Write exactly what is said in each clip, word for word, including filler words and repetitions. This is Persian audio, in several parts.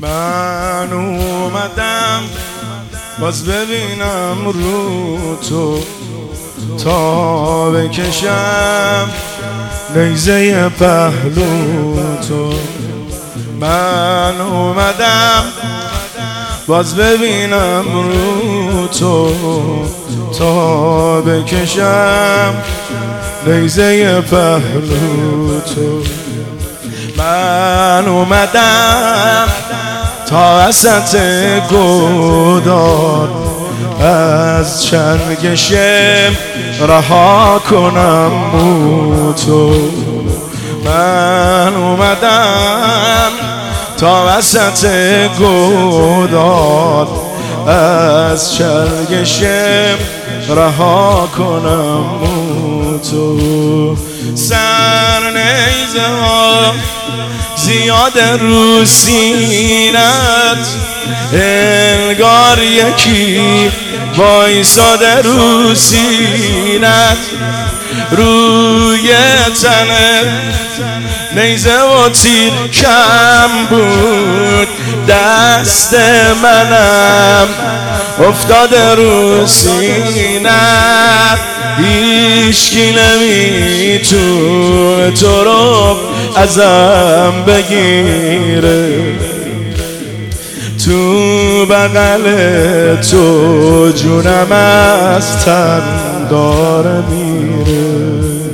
من اومدم باز ببینم رو تو تا بکشم نیزه پهلو تو. من اومدم باز ببینم رو تو تا بکشم نیزه پهلو تو. من اومدم تا وسط گودال از چنگشم رها کنم موتو. من اومدم تا وسط گودال از چنگشم رها کنم موتو. سر نیزه ها زیاد رو سینت انگار یکی وایساده رو سینت. روی تنت نیزه و تیر کم بود دست منم افتاده رو سینت. هیچکی نمیتونه تو رو ازم بگیره تو بغل تو جونم از تن داره میره.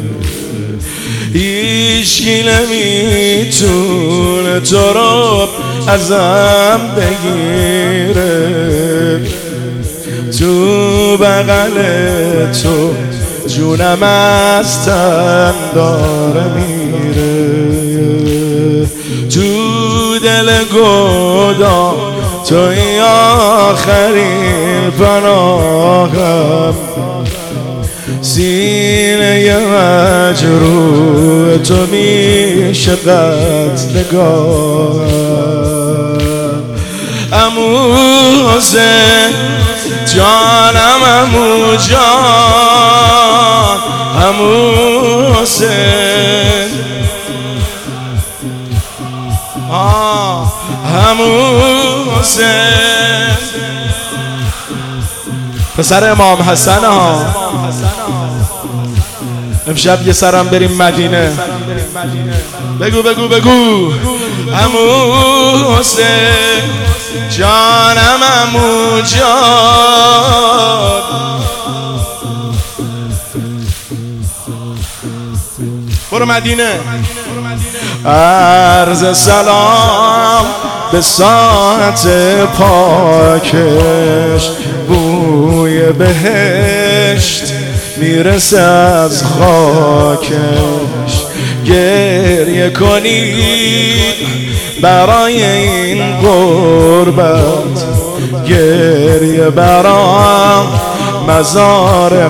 هیچکی نمیتونه تو رو ازم بگیره تو بغل تو جونم از تن داره میره. تو دل گودال توی آخرین پناهم سینه مجروح تو میشه قد نگاهم. عمو حسین جانم عمو جان عمو حسین آه عمو حسین پسر امام حسن ها. امشب یه سرم بریم مدینه. بگو بگو بگو عمو حسین جانم عمو جان. برو مدینه. عرض سلام به ساعت پاکش بوی بهشت میرسه از خاکش. گریه کنید برای این غربت گریه برای مزار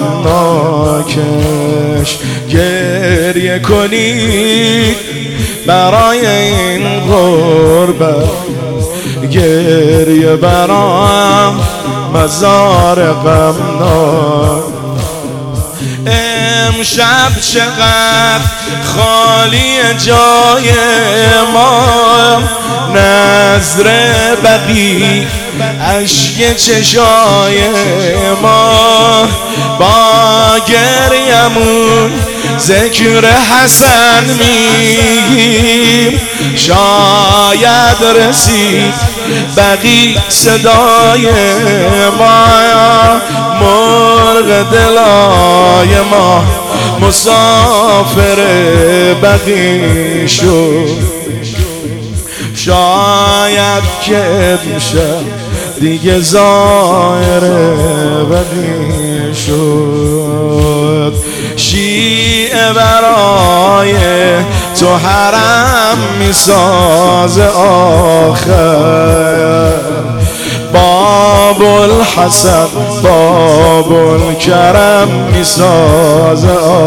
غمناکش. گریه کنید برای این غربت گریه برای مزار غمناک. امشب چقدر خالی جای ما نظر بقی اشک چشای ما. با گریمون ذکر حسن میگیم شاید رسید بقی صدای ما. مرغ دلای ما مسافر بقی شد شاید که امشب دیگه ظاهر بقی شد. شیعه برای تو حرم میساز آخر. باب الحسن باب الکرم میساز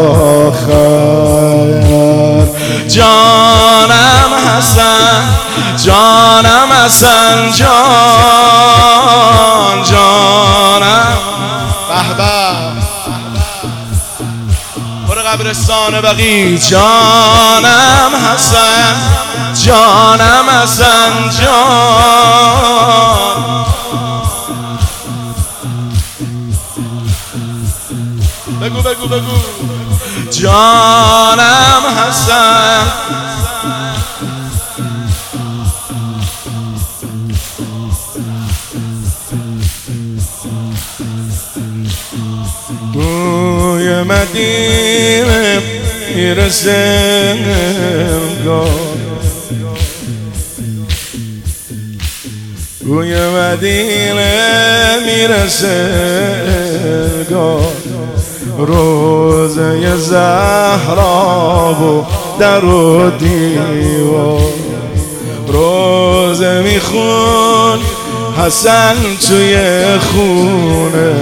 آخر. جانم حسن جانم حسن جان جانم به به برو قبرستان بقی. جانم حسن حسن جانم حسن جان بگو بگو بگو جانم حسن بوی مدینه میرسه بوی مدینه میرسه روزه زهرا و در و دیوار روزه میخون حسن توی خونه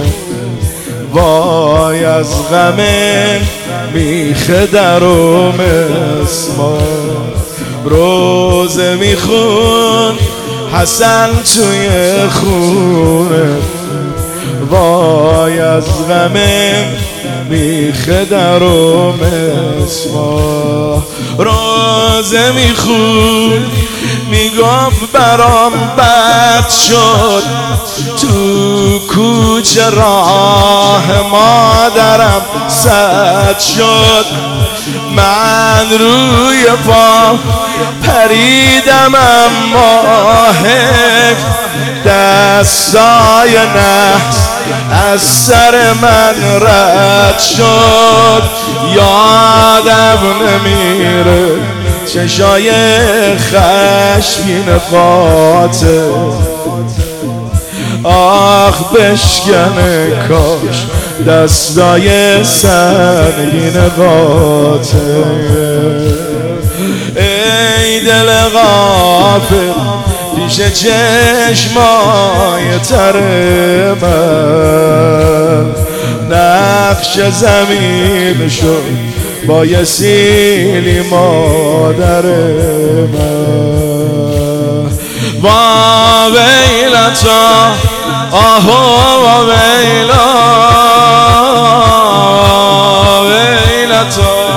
وای از غم میخ در و مسمار روزه میخون حسن توی خونه وای از غم میخ در و مسمار روزه میخون میگفت برام بد شد تو کوچه راه مادرم سد شد من روی پا پریدم اما حیف دستای نحس از سر من رد شد یادم نمیره چشای خشمین قاتل آخ بشکنه کاش دستای سنگین قاتل ای دل غافل پیش چشمای تر من نقش زمین شد با یه سیلی مادر من با ویلتا آهو با ویلا ویلتا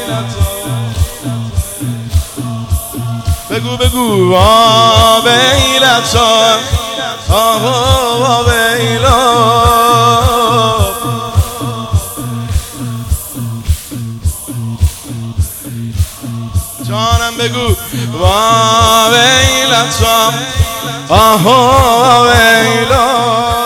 بگو بگو با ویلتا آهو با ویلا جانم بگو وا ویلتا آها ویلا